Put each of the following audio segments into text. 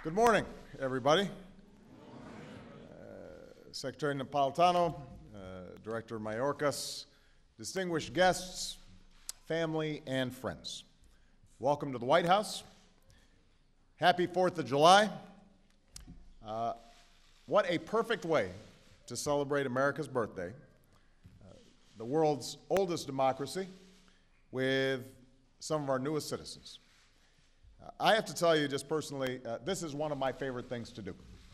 Good morning, everybody. Secretary Napolitano, Director Mayorkas, distinguished guests, family, and friends. Welcome to the White House. Happy 4th of July. What a perfect way to celebrate America's birthday, the world's oldest democracy, with some of our newest citizens. I have to tell you just personally, this is one of my favorite things to do.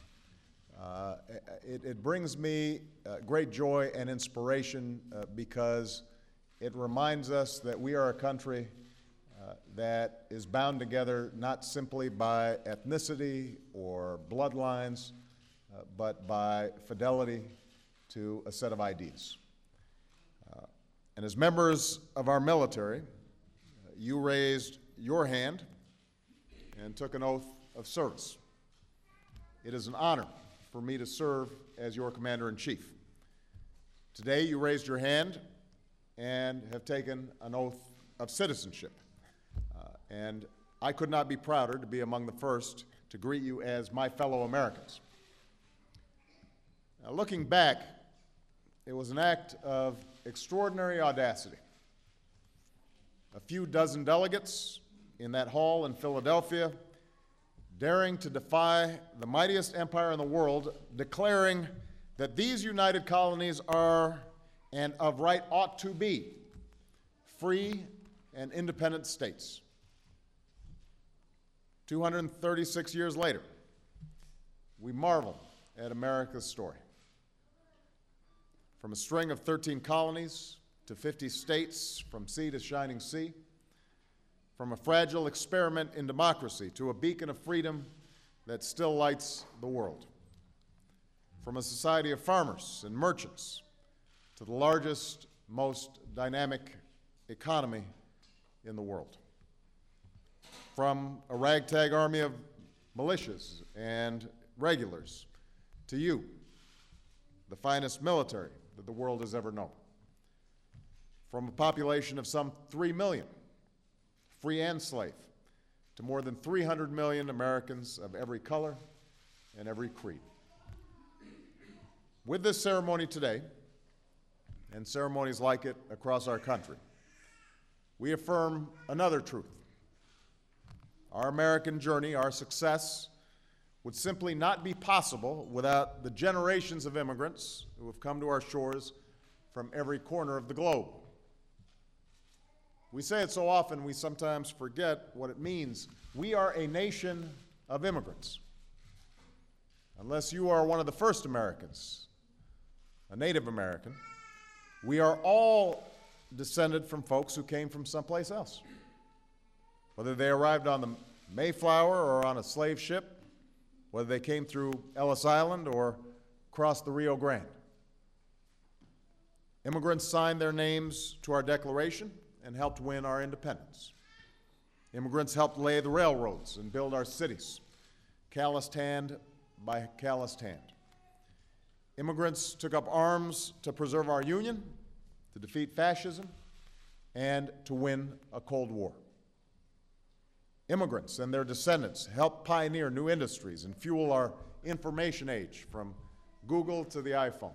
It brings me great joy and inspiration because it reminds us that we are a country that is bound together not simply by ethnicity or bloodlines, but by fidelity to a set of ideas. And as members of our military, you raised your hand and took an oath of service. It is an honor for me to serve as your Commander-in-Chief. Today you raised your hand and have taken an oath of citizenship. And I could not be prouder to be among the first to greet you as my fellow Americans. Now, looking back, it was an act of extraordinary audacity. A few dozen delegates in that hall in Philadelphia, daring to defy the mightiest empire in the world, declaring that these united colonies are, and of right ought to be, free and independent states. 236 years later, we marvel at America's story. From a string of 13 colonies to 50 states, from sea to shining sea, from a fragile experiment in democracy to a beacon of freedom that still lights the world. From a society of farmers and merchants to the largest, most dynamic economy in the world. From a ragtag army of militias and regulars to you, the finest military that the world has ever known. From a population of some 3 million, free and slave, to more than 300 million Americans of every color and every creed. With this ceremony today, and ceremonies like it across our country, we affirm another truth. Our American journey, our success, would simply not be possible without the generations of immigrants who have come to our shores from every corner of the globe. We say it so often, we sometimes forget what it means. We are a nation of immigrants. Unless you are one of the first Americans, a Native American, we are all descended from folks who came from someplace else. Whether they arrived on the Mayflower or on a slave ship, whether they came through Ellis Island or crossed the Rio Grande. Immigrants signed their names to our Declaration and helped win our independence. Immigrants helped lay the railroads and build our cities, calloused hand by calloused hand. Immigrants took up arms to preserve our union, to defeat fascism, and to win a Cold War. Immigrants and their descendants helped pioneer new industries and fuel our information age, from Google to the iPhone.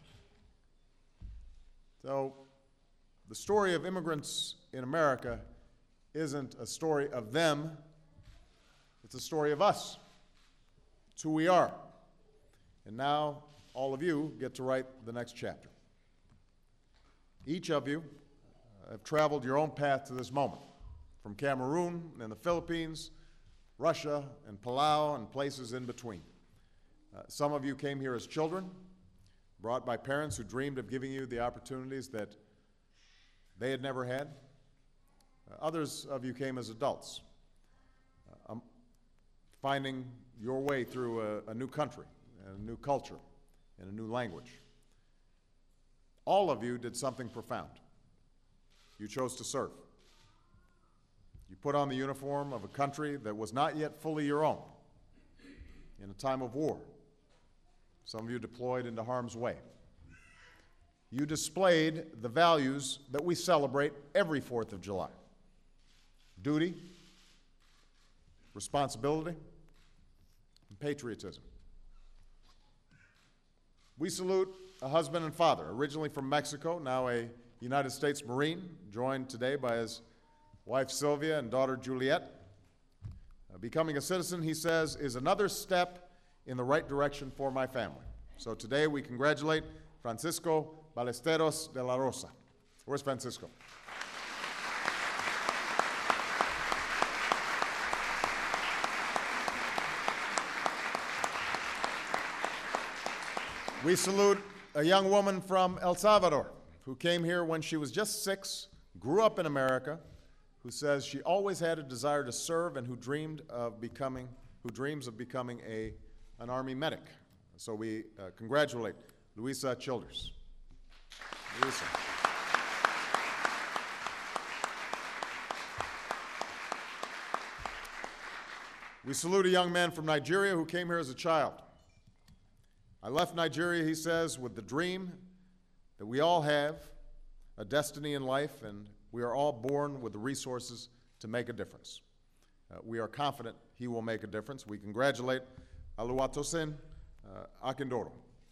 So, the story of immigrants in America isn't a story of them, it's a story of us. It's who we are. And now, all of you get to write the next chapter. Each of you have traveled your own path to this moment, from Cameroon and the Philippines, Russia and Palau, and places in between. Some of you came here as children, brought by parents who dreamed of giving you the opportunities that they had never had. Others of you came as adults, finding your way through a new country, and a new culture, and a new language. All of you did something profound. You chose to serve. You put on the uniform of a country that was not yet fully your own in a time of war. Some of you deployed into harm's way. You displayed the values that we celebrate every 4th of July. Duty, responsibility, and patriotism. We salute a husband and father, originally from Mexico, now a United States Marine, joined today by his wife Sylvia and daughter Juliet. Becoming a citizen, he says, is another step in the right direction for my family. So today we congratulate Francisco Ballesteros de la Rosa. Where's Francisco? We salute a young woman from El Salvador who came here when she was just 6, grew up in America, who says she always had a desire to serve and who dreams of becoming an Army medic. So we congratulate Luisa Childers. Luisa. We salute a young man from Nigeria who came here as a child. I left Nigeria, he says, with the dream that we all have, a destiny in life, and we are all born with the resources to make a difference. We are confident he will make a difference. We congratulate Oluwatosin Akindoro.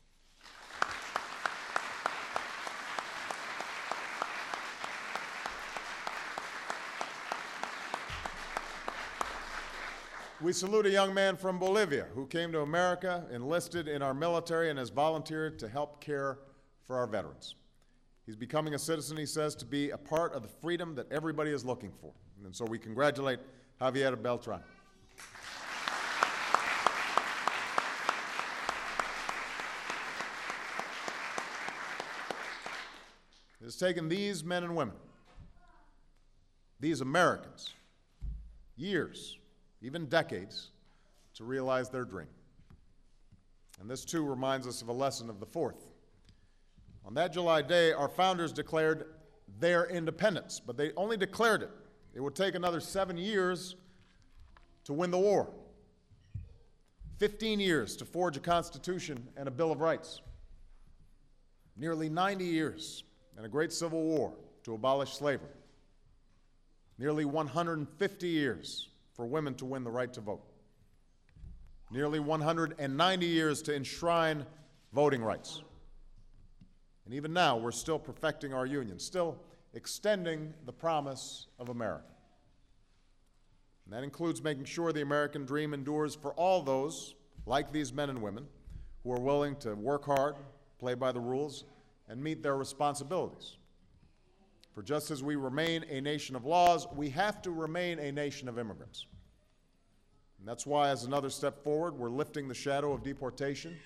We salute a young man from Bolivia who came to America, enlisted in our military, and has volunteered to help care for our veterans. He's becoming a citizen, he says, to be a part of the freedom that everybody is looking for. And so we congratulate Javier Beltran. It has taken these men and women, these Americans, years, even decades, to realize their dream. And this, too, reminds us of a lesson of the 4th. On that July day, our founders declared their independence, but they only declared it. It would take another 7 years to win the war, 15 years to forge a Constitution and a Bill of Rights, nearly 90 years and a great civil war to abolish slavery, nearly 150 years for women to win the right to vote, nearly 190 years to enshrine voting rights. And even now, we're still perfecting our union, still extending the promise of America. And that includes making sure the American dream endures for all those, like these men and women, who are willing to work hard, play by the rules, and meet their responsibilities. For just as we remain a nation of laws, we have to remain a nation of immigrants. And that's why, as another step forward, we're lifting the shadow of deportation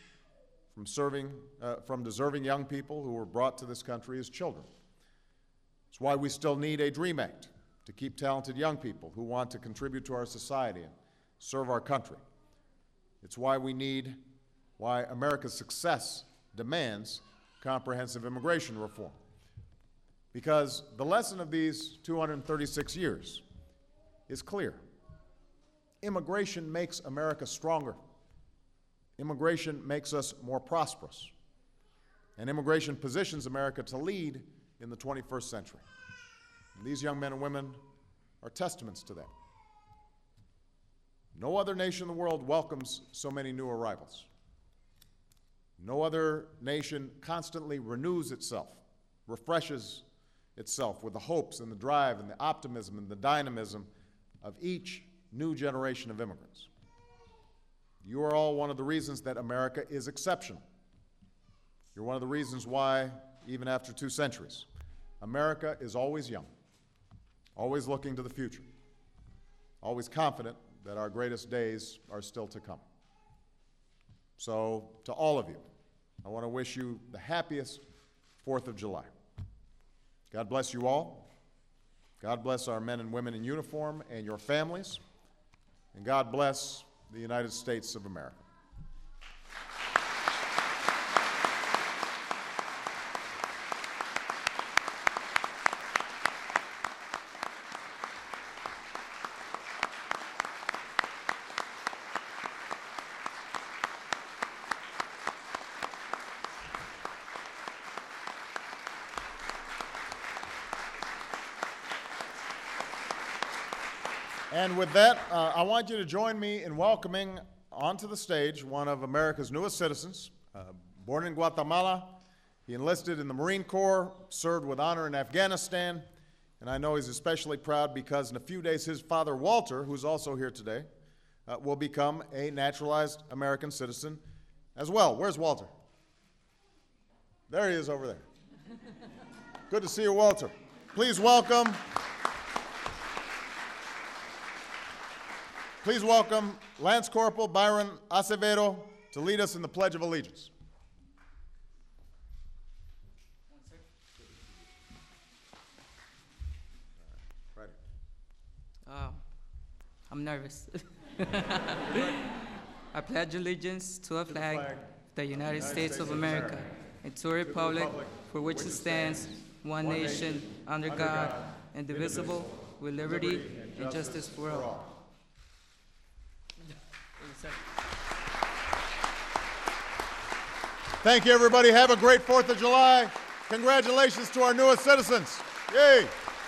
from deserving young people who were brought to this country as children. It's why we still need a DREAM Act to keep talented young people who want to contribute to our society and serve our country. It's why America's success demands comprehensive immigration reform. Because the lesson of these 236 years is clear. Immigration makes America stronger. Immigration makes us more prosperous. And immigration positions America to lead in the 21st century. And these young men and women are testaments to that. No other nation in the world welcomes so many new arrivals. No other nation constantly renews itself, refreshes itself with the hopes and the drive and the optimism and the dynamism of each new generation of immigrants. You are all one of the reasons that America is exceptional. You're one of the reasons why, even after 2 centuries, America is always young, always looking to the future, always confident that our greatest days are still to come. So, to all of you, I want to wish you the happiest 4th of July. God bless you all. God bless our men and women in uniform and your families. And God bless the United States of America. And with that, I want you to join me in welcoming onto the stage one of America's newest citizens. Born in Guatemala, he enlisted in the Marine Corps, served with honor in Afghanistan, and I know he's especially proud because in a few days his father, Walter, who's also here today, will become a naturalized American citizen as well. Where's Walter? There he is over there. Good to see you, Walter. Please welcome Lance Corporal Byron Acevedo to lead us in the Pledge of Allegiance. I'm nervous. I pledge allegiance to a flag of the United States of America and to a republic for which it stands, one nation, under God, indivisible, with liberty and justice for all. Thank you, everybody. Have a great 4th of July. Congratulations to our newest citizens. Yay!